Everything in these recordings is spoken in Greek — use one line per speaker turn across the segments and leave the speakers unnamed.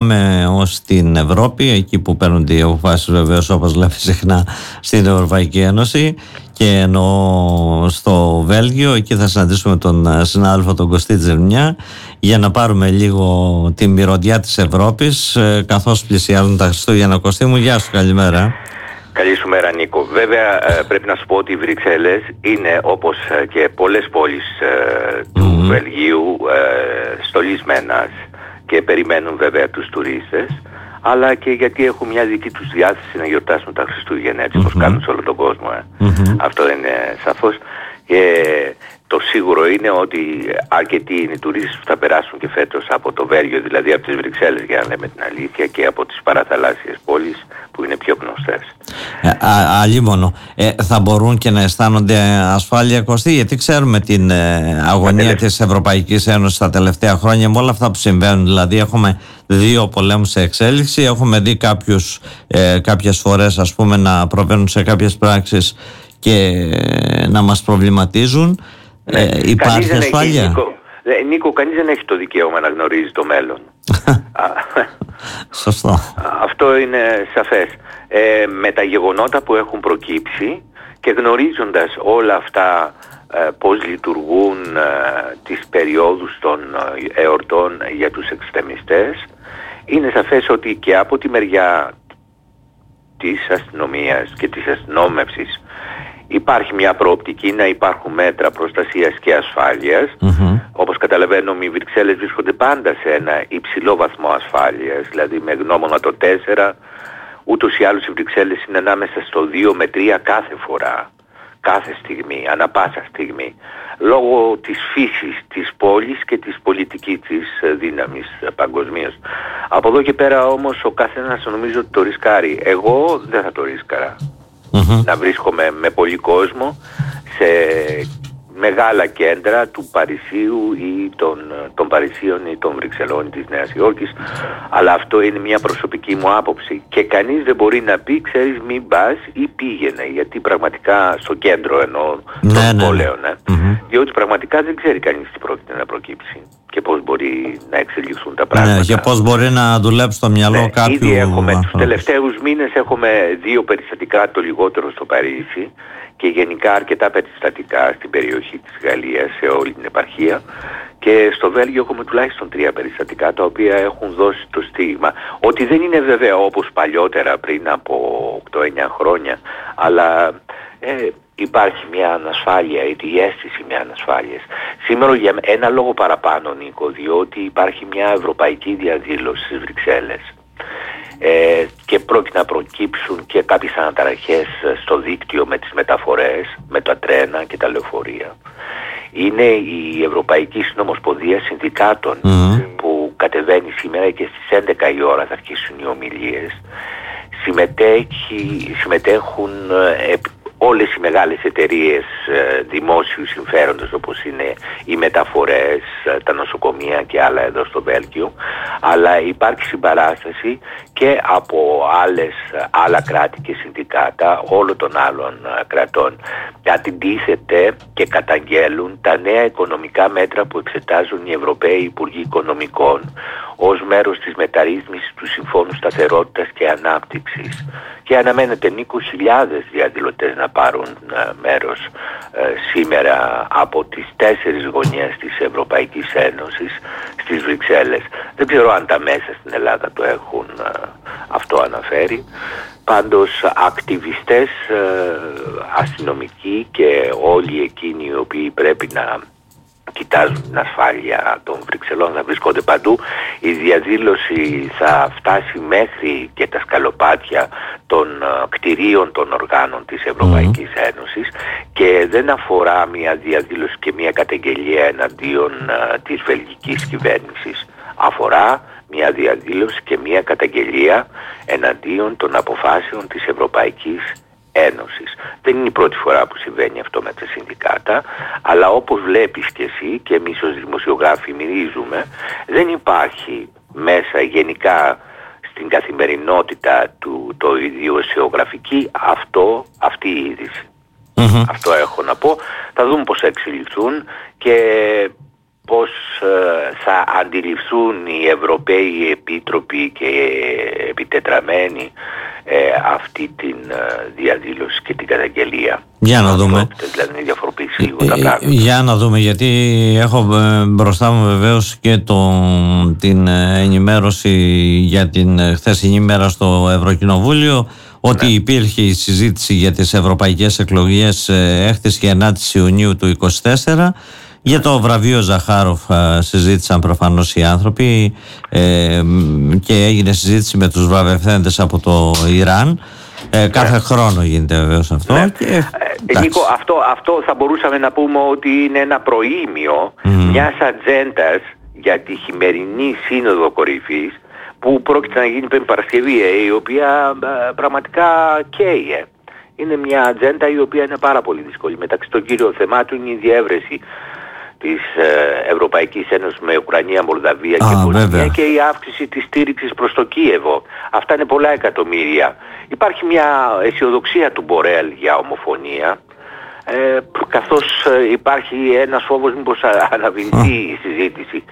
πάμε ως την Ευρώπη, εκεί που παίρνουν οι αποφάσεις βεβαίως, όπως λέμε συχνά, στην Ευρωπαϊκή Ένωση, και εννοώ στο Βέλγιο. Εκεί θα συναντήσουμε τον συνάδελφο τον Κωστή Τζερμιά για να πάρουμε λίγο τη μυρωδιά της Ευρώπης καθώς πλησιάζουν τα Χριστούγεννα. Κωστή μου, γεια σου, καλημέρα.
Καλή σου μέρα, Νίκο. Βέβαια πρέπει να σου πω ότι οι Βρυξέλλες είναι, όπως και πολλές πόλεις του Βελγίου, στολισμένες και περιμένουν βέβαια τους τουρίστες, αλλά και γιατί έχουν μια δική τους διάθεση να γιορτάσουν τα Χριστούγεννα, έτσι όπως κάνουν σε όλο τον κόσμο. Αυτό είναι σαφώς. Το σίγουρο είναι ότι αρκετοί είναι οι τουρίστες που θα περάσουν και φέτος από το Βέλγιο, δηλαδή από τις Βρυξέλλες, για να λέμε την αλήθεια, και από τις παραθαλάσσιες πόλεις που είναι πιο γνωστές.
Αλίμονο. Θα μπορούν και να αισθάνονται ασφάλεια, Κωστή, γιατί ξέρουμε την αγωνία της Ευρωπαϊκής Ένωσης τα τελευταία χρόνια με όλα αυτά που συμβαίνουν. Δηλαδή έχουμε 2 πολέμους σε εξέλιξη, έχουμε δει κάποιες φορές, ας πούμε, να προβαίνουν σε κάποιες πράξεις και να μας προβληματίζουν. Υπάρχει ασφάλεια?
Νίκο, κανείς δεν έχει το δικαίωμα να γνωρίζει το μέλλον.
Σωστό.
Αυτό είναι σαφές. Με τα γεγονότα που έχουν προκύψει και γνωρίζοντας όλα αυτά, πώς λειτουργούν τις περιόδους των εορτών για τους εξτρεμιστές, είναι σαφές ότι και από τη μεριά της αστυνομίας και της αστυνόμευσης υπάρχει μια προοπτική να υπάρχουν μέτρα προστασίας και ασφάλειας. Όπως καταλαβαίνουμε, οι Βρυξέλλες βρίσκονται πάντα σε ένα υψηλό βαθμό ασφάλειας, δηλαδή με γνώμονα το 4, ούτως ή άλλως οι Βρυξέλλες είναι ανάμεσα στο 2 με 3 κάθε φορά, κάθε στιγμή, ανά πάσα στιγμή, λόγω της φύσης της πόλης και της πολιτικής της δύναμης παγκοσμίως. Από εδώ και πέρα όμως ο καθένας νομίζω ότι το ρισκάρει. Εγώ δεν θα το ρίσκαρα. Να βρίσκομαι με πολύ κόσμο σε μεγάλα κέντρα του Παρισίου ή των Παρισίων ή των Βρυξελών, της Νέας Υόρκης, αλλά αυτό είναι μια προσωπική μου άποψη και κανείς δεν μπορεί να πει, ξέρεις, μην πας ή πήγαινε, γιατί πραγματικά στο κέντρο εννοώ των πόλεων, διότι πραγματικά δεν ξέρει κανείς τι πρόκειται να προκύψει και πώς μπορεί να εξελιχθούν τα πράγματα.
Και πώς μπορεί να δουλέψει το μυαλό κάποιου.
Ήδη έχουμε τους τελευταίους μήνες έχουμε 2 περιστατικά το λιγότερο στο Παρίσι και γενικά αρκετά περιστατικά στην περιοχή της Γαλλίας, σε όλη την επαρχία, και στο Βέλγιο έχουμε τουλάχιστον 3 περιστατικά τα οποία έχουν δώσει το στίγμα ότι δεν είναι βέβαια όπως παλιότερα πριν από 8-9 χρόνια, αλλά υπάρχει μια ανασφάλεια, η αίσθηση μια ανασφάλειας. Σήμερα για ένα λόγο παραπάνω, Νίκο, διότι υπάρχει μια ευρωπαϊκή διαδήλωση στις Βρυξέλλες και πρόκειται να προκύψουν και κάποιες αναταραχές στο δίκτυο με τις μεταφορές, με τα τρένα και τα λεωφορεία. Είναι η Ευρωπαϊκή Συνομοσπονδία Συνδικάτων που κατεβαίνει σήμερα και στις 11 η ώρα θα αρχίσουν οι ομιλίες. Συμμετέχουν όλες οι μεγάλες εταιρείες δημόσιου συμφέροντος, όπως είναι οι μεταφορές, τα νοσοκομεία και άλλα εδώ στο Βέλγιο, αλλά υπάρχει συμπαράσταση και από άλλα κράτη και συνδικάτα όλων των άλλων κρατών. Αντιτίθεται και καταγγέλουν τα νέα οικονομικά μέτρα που εξετάζουν οι Ευρωπαίοι Υπουργοί Οικονομικών ως μέρος της μεταρρύθμισης του Συμφώνου Σταθερότητας και Ανάπτυξης. Και αναμένεται, Νίκο, χιλιάδες διαδηλωτές να πάρουν μέρος σήμερα από τις 4 γωνιές της Ευρωπαϊκής Ένωσης στις Βρυξέλλες. Δεν ξέρω αν τα μέσα στην Ελλάδα το έχουν αυτό αναφέρει. Πάντως ακτιβιστές, αστυνομικοί και όλοι εκείνοι οι οποίοι πρέπει να κοιτάζουν την ασφάλεια των Βρυξελών θα βρισκόνται παντού. Η διαδήλωση θα φτάσει μέχρι και τα σκαλοπάτια των κτηρίων των οργάνων της Ευρωπαϊκής Ένωσης και δεν αφορά μια διαδήλωση και μια καταγγελία εναντίον της βελγικής κυβέρνησης. Αφορά μια διαδήλωση και μια καταγγελία εναντίον των αποφάσεων της Ευρωπαϊκής Ένωσης. Δεν είναι η πρώτη φορά που συμβαίνει αυτό με τα συνδικάτα, αλλά όπως βλέπεις και εσύ και εμείς ως δημοσιογράφοι μυρίζουμε, δεν υπάρχει μέσα γενικά στην καθημερινότητα το ιδιοσιογραφική αυτή η είδηση. Αυτό έχω να πω. Θα δούμε πώς θα εξελιχθούν και πώς θα αντιληφθούν οι Ευρωπαίοι επίτροποι και επιτετραμένοι αυτή την διαδήλωση και την καταγγελία.
Για να δούμε.
Δηλαδή διαφοροποιήσει λίγο τα πράγματα.
Για να δούμε, γιατί έχω μπροστά μου βεβαίως και την ενημέρωση για την χθεσινή μέρα στο Ευρωκοινοβούλιο, ότι υπήρχε η συζήτηση για τις ευρωπαϊκές εκλογές 6ης και 9ης Ιουνίου του 2024. Για το βραβείο Ζαχάροφ συζήτησαν προφανώς οι άνθρωποι και έγινε συζήτηση με τους βραβευθέντες από το Ιράν. Κάθε χρόνο γίνεται βεβαίως αυτό.
Νίκο, αυτό θα μπορούσαμε να πούμε ότι είναι ένα προήμιο μιας ατζέντας για τη χειμερινή σύνοδο κορυφής που πρόκειται να γίνει πριν Παρασκευή, η οποία πραγματικά καίει. Είναι μια ατζέντα η οποία είναι πάρα πολύ δύσκολη. Μεταξύ των κύριων θεμάτων είναι η διεύρυνση της Ευρωπαϊκής Ένωσης με Ουκρανία, Μολδαβία και Βοσνία και η αύξηση της στήριξης προς το Κίεβο. Αυτά είναι πολλά εκατομμύρια. Υπάρχει μια αισιοδοξία του Μπορέλ για ομοφωνία, καθώς υπάρχει ένας φόβος μήπως αναβηνθεί η συζήτηση.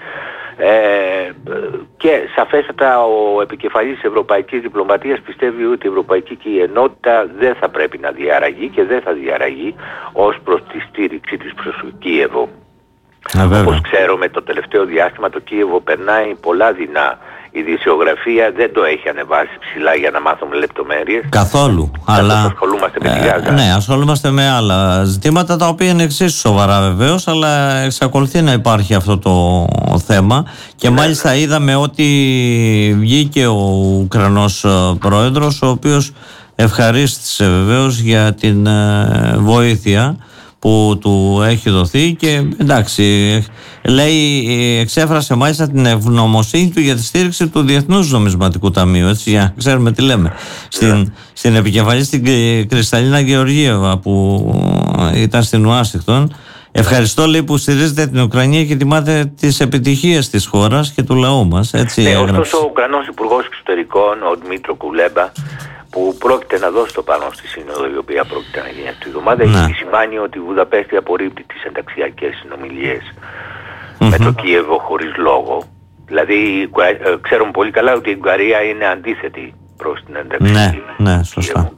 Και σαφέστατα ο επικεφαλής της Ευρωπαϊκής Διπλωματίας πιστεύει ότι η Ευρωπαϊκή Ενότητα δεν θα πρέπει να διαραγεί και δεν θα διαραγεί ως προς τη στήριξη της προς το Κίεβο. Όπως ξέρουμε, το τελευταίο διάστημα το Κίεβο περνάει πολλά δεινά. Η ειδησιογραφία δεν το έχει ανεβάσει ψηλά για να μάθουμε λεπτομέρειες.
Καθόλου. Αλλά
ασχολούμαστε με τη Γάζα.
Ναι, ασχολούμαστε με άλλα ζητήματα τα οποία είναι εξίσου σοβαρά βεβαίως, αλλά εξακολουθεί να υπάρχει αυτό το θέμα. Και μάλιστα είδαμε ότι βγήκε ο Ουκρανός πρόεδρος, ο οποίος ευχαρίστησε βεβαίως για την βοήθεια που του έχει δοθεί και εντάξει, λέει, εξέφρασε μάλιστα την ευγνωμοσύνη του για τη στήριξη του Διεθνούς Νομισματικού Ταμείου, έτσι, για να ξέρουμε τι λέμε. Στην επικεφαλή, στην Κρυσταλίνα Γεωργίευα, που ήταν στην Ουάσιγκτον, ευχαριστώ, λέει, που στηρίζετε την Ουκρανία και τιμάτε τις επιτυχίες της χώρας και του λαού μας, έτσι.
Ωστόσο ο Ουκρανός Υπουργός Εξωτερικών, ο Δημήτρο Κουλέμπα, που πρόκειται να δώσει το πάνω στη σύνοδο η οποία πρόκειται να γίνει αυτή τη εβδομάδα, έχει επισημάνει ότι η Βουδαπέστη απορρίπτει τις ενταξιακές συνομιλίες με το Κίεβο χωρίς λόγο. Δηλαδή ξέρουμε πολύ καλά ότι η Ουγγαρία είναι αντίθετη προς την ένταξη.
Ναι, σωστά.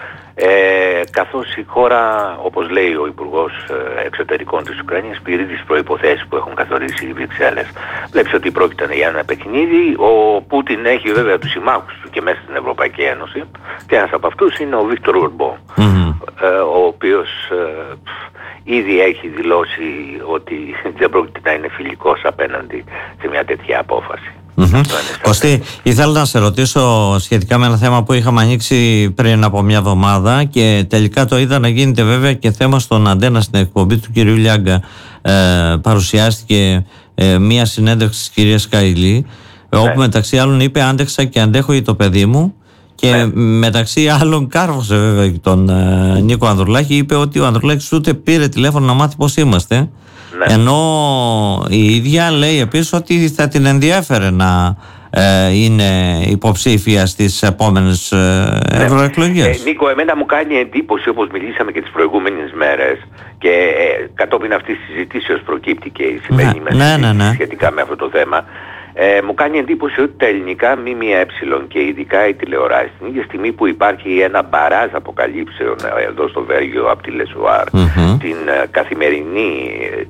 Καθώς η χώρα, όπως λέει ο Υπουργός Εξωτερικών της Ουκρανίας, πληρεί τις προϋποθέσεις που έχουν καθορίσει οι Βρυξέλλες. Βλέπεις ότι πρόκειται για ένα παιχνίδι. Ο Πούτιν έχει βέβαια τους συμμάχους του και μέσα στην Ευρωπαϊκή Ένωση, και ένας από αυτούς είναι ο Βίκτορ Ορμπάν, ο οποίος ήδη έχει δηλώσει ότι δεν πρόκειται να είναι φιλικός απέναντι σε μια τέτοια απόφαση.
Κωστή, ήθελα να σε ρωτήσω σχετικά με ένα θέμα που είχαμε ανοίξει πριν από μια εβδομάδα και τελικά το είδα να γίνεται βέβαια και θέμα στον Αντένα, στην εκπομπή του κυρίου Λιάγκα. Παρουσιάστηκε μια συνέντευξη της κυρίας Καηλή, όπου μεταξύ άλλων είπε «Άντεξα και αντέχω για το παιδί μου». Και μεταξύ άλλων κάρφωσε βέβαια τον Νίκο Ανδρουλάκη. Είπε ότι ο Ανδρουλάκης ούτε πήρε τηλέφωνο να μάθει πώς είμαστε. Ενώ η ίδια λέει επίσης ότι θα την ενδιέφερε να είναι υποψήφια στις επόμενες ευρωεκλογές.
Νίκο, εμένα μου κάνει εντύπωση, όπως μιλήσαμε και τις προηγούμενες μέρες, και κατόπιν αυτής της συζητήσεως προκύπτει και η σημερινή μεσή σχετικά με αυτό το θέμα. Μου κάνει εντύπωση ότι τα ελληνικά ΜΜΕ και ειδικά οι τηλεοράσεις, την ίδια στιγμή που υπάρχει ένα μπαράζ αποκαλύψεων εδώ στο Βέλγιο από τη Λεσουάρ, την καθημερινή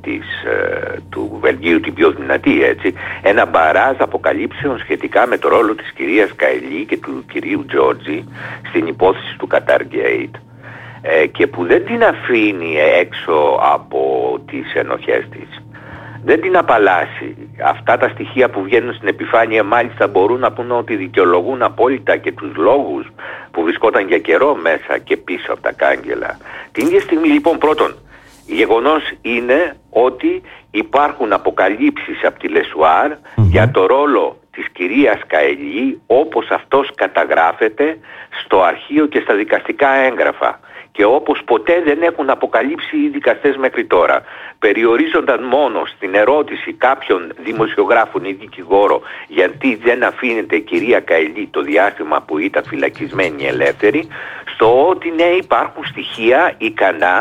του Βελγίου, την πιο δυνατή, έτσι, ένα μπαράζ αποκαλύψεων σχετικά με το ρόλο της κυρίας Καηλή και του κυρίου Τζόρτζη στην υπόθεση του Qatargate, και που δεν την αφήνει έξω από τις ενοχές της. Δεν την απαλλάσσει. Αυτά τα στοιχεία που βγαίνουν στην επιφάνεια μάλιστα μπορούν να πούνε ότι δικαιολογούν απόλυτα και τους λόγους που βρισκόταν για καιρό μέσα και πίσω από τα κάγκελα. Την ίδια στιγμή λοιπόν, πρώτον, γεγονός είναι ότι υπάρχουν αποκαλύψεις από τη Λεσουάρ για το ρόλο της κυρίας Καηλή όπως αυτός καταγράφεται στο αρχείο και στα δικαστικά έγγραφα, και όπως ποτέ δεν έχουν αποκαλύψει οι δικαστές μέχρι τώρα. Περιορίζονταν μόνο στην ερώτηση κάποιων δημοσιογράφων ή δικηγόρο γιατί δεν αφήνεται η κυρία Καηλή το διάστημα που ήταν φυλακισμένη ελεύθερη, στο ότι ναι, υπάρχουν στοιχεία ικανά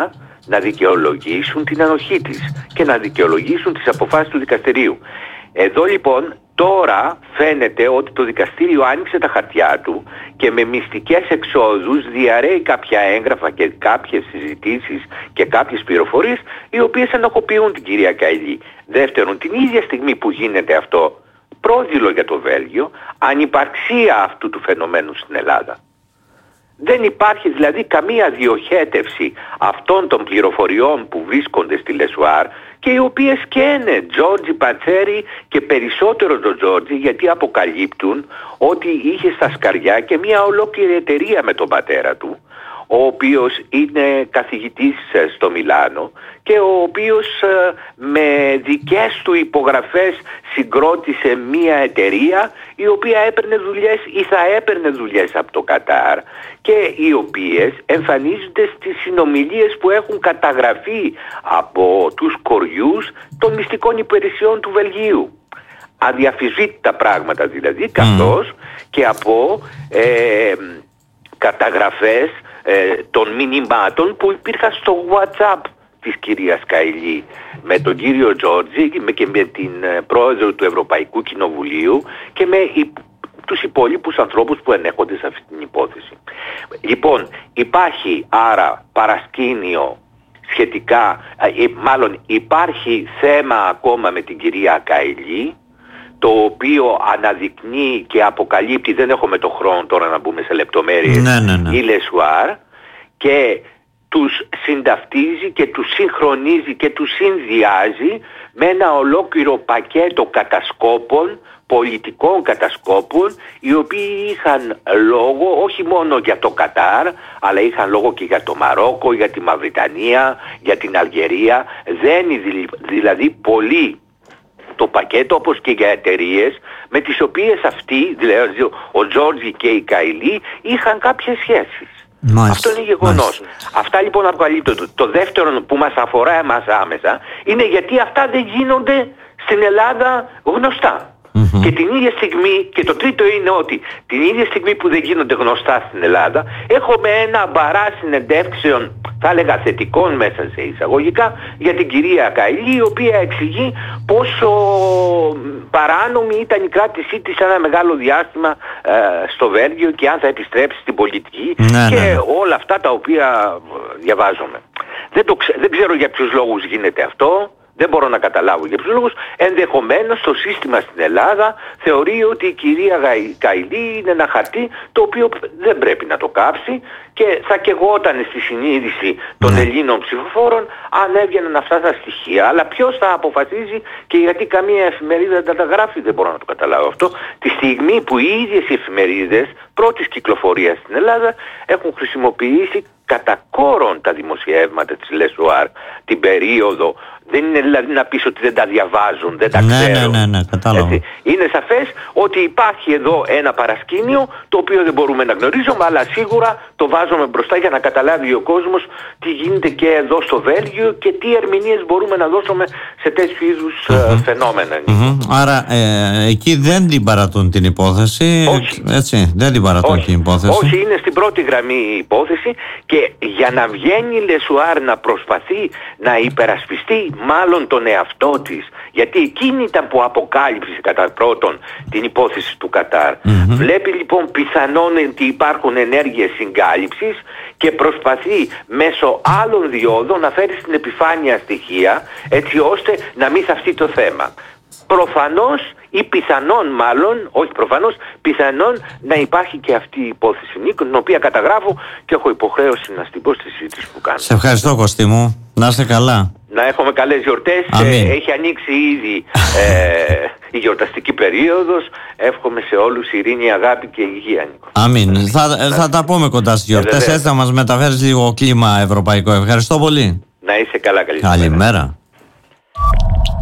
να δικαιολογήσουν την ανοχή της και να δικαιολογήσουν τις αποφάσεις του δικαστηρίου. Εδώ λοιπόν τώρα φαίνεται ότι το δικαστήριο άνοιξε τα χαρτιά του και με μυστικές εξόδους διαρρέει κάποια έγγραφα και κάποιες συζητήσεις και κάποιες πληροφορίες οι οποίες ενοχοποιούν την κυρία Καηλή. Δεύτερον, την ίδια στιγμή που γίνεται αυτό, πρόδειλο για το Βέλγιο, ανυπαρξία αυτού του φαινομένου στην Ελλάδα. Δεν υπάρχει δηλαδή καμία διοχέτευση αυτών των πληροφοριών που βρίσκονται στη Λεσουάρ και οι οποίες καίνε Τζόρτζι Πατσέρι και περισσότερο τον Τζόρτζι, γιατί αποκαλύπτουν ότι είχε στα σκαριά και μια ολόκληρη εταιρεία με τον πατέρα του, ο οποίος είναι καθηγητής στο Μιλάνο και ο οποίος με δικές του υπογραφές συγκρότησε μια εταιρεία η οποία έπαιρνε δουλειές ή θα έπαιρνε δουλειές από το Κατάρ και οι οποίες εμφανίζονται στις συνομιλίες που έχουν καταγραφεί από τους κοριούς των μυστικών υπηρεσιών του Βελγίου. Αδιαφυσβήτητα πράγματα δηλαδή, καθώς και από καταγραφές των μηνυμάτων που υπήρχαν στο WhatsApp της κυρίας Καηλή με τον κύριο Τζόρτζι και με την πρόεδρο του Ευρωπαϊκού Κοινοβουλίου και με τους υπόλοιπους ανθρώπους που ενέχονται σε αυτή την υπόθεση. Λοιπόν, υπάρχει άρα παρασκήνιο σχετικά, μάλλον υπάρχει θέμα ακόμα με την κυρία Καηλή, το οποίο αναδεικνύει και αποκαλύπτει, δεν έχουμε το χρόνο τώρα να μπούμε σε λεπτομέρειες, η Λεσουάρ, και τους συνταυτίζει και τους συγχρονίζει και τους συνδυάζει με ένα ολόκληρο πακέτο κατασκόπων, πολιτικών κατασκόπων, οι οποίοι είχαν λόγο όχι μόνο για το Κατάρ, αλλά είχαν λόγο και για το Μαρόκο, για τη Μαυριτανία, για την Αλγερία. Δένει δηλαδή πολύ το πακέτο, όπως και για εταιρείες με τις οποίες αυτοί, δηλαδή ο Τζόρτζι και η Καηλή, είχαν κάποιες σχέσεις. Αυτό είναι γεγονός. Αυτά λοιπόν αποκαλύπτονται. Το δεύτερο που μας αφορά εμάς άμεσα είναι γιατί αυτά δεν γίνονται στην Ελλάδα γνωστά. Και την ίδια στιγμή, και το τρίτο είναι ότι την ίδια στιγμή που δεν γίνονται γνωστά στην Ελλάδα, έχουμε ένα μπαρά συνεντεύξεων, θα έλεγα θετικών μέσα σε εισαγωγικά, για την κυρία Καηλή, η οποία εξηγεί πόσο παράνομη ήταν η κράτησή της ένα μεγάλο διάστημα στο Βέλγιο και αν θα επιστρέψει στην πολιτική και όλα αυτά τα οποία διαβάζουμε. Δεν ξέρω για ποιους λόγους γίνεται αυτό. Δεν μπορώ να καταλάβω για ποιους λόγους. Ενδεχομένως το σύστημα στην Ελλάδα θεωρεί ότι η κυρία Καηλή είναι ένα χαρτί το οποίο δεν πρέπει να το κάψει και θα καιγόταν στη συνείδηση των Ελλήνων ψηφοφόρων αν έβγαιναν αυτά τα στοιχεία. Αλλά ποιος θα αποφασίζει και γιατί καμία εφημερίδα δεν τα γράφει, δεν μπορώ να το καταλάβω αυτό. Τη στιγμή που οι ίδιες οι εφημερίδες πρώτης κυκλοφορίας στην Ελλάδα έχουν χρησιμοποιήσει κατά κόρον τα δημοσιεύματα της Λεσουάρ την περίοδο. Δεν είναι δηλαδή να πεις ότι δεν τα διαβάζουν, δεν τα ξέρουν.
Ναι, κατάλαβα.
Είναι σαφές ότι υπάρχει εδώ ένα παρασκήνιο το οποίο δεν μπορούμε να γνωρίζουμε, αλλά σίγουρα το βάζουμε μπροστά για να καταλάβει ο κόσμος τι γίνεται και εδώ στο Βέλγιο και τι ερμηνείες μπορούμε να δώσουμε σε τέτοιου είδους φαινόμενα.
Άρα εκεί δεν την παρατούν την υπόθεση.
Όχι.
Έτσι, δεν την παρατούν την υπόθεση.
Όχι, είναι στην πρώτη γραμμή η υπόθεση και για να βγαίνει η Λεσουάρ να προσπαθεί να υπερασπιστεί μάλλον τον εαυτό της, γιατί εκείνη ήταν που αποκάλυψε κατά πρώτον την υπόθεση του Κατάρ. Βλέπει λοιπόν πιθανόν ότι υπάρχουν ενέργειες συγκάλυψης και προσπαθεί μέσω άλλων διόδων να φέρει στην επιφάνεια στοιχεία έτσι ώστε να μην θαυτεί το θέμα. Προφανώς ή πιθανόν μάλλον, όχι προφανώς, πιθανόν να υπάρχει και αυτή η υπόθεση Νίκο, την οποία καταγράφω και έχω υποχρέωση να στην πω στη συζήτηση που κάνω.
Σε ευχαριστώ Κωστή μου, να είστε καλά.
Να έχουμε καλές γιορτές. Έχει ανοίξει ήδη η γιορταστική περίοδος. Εύχομαι σε όλους ειρήνη, αγάπη και υγεία, Νίκο.
Αμήν. Θα τα πούμε κοντά στις γιορτές. Έτσι θα μας μεταφέρεις λίγο κλίμα ευρωπαϊκό. Ευχαριστώ πολύ.
Να είσαι καλά, καλή
καλημέρα.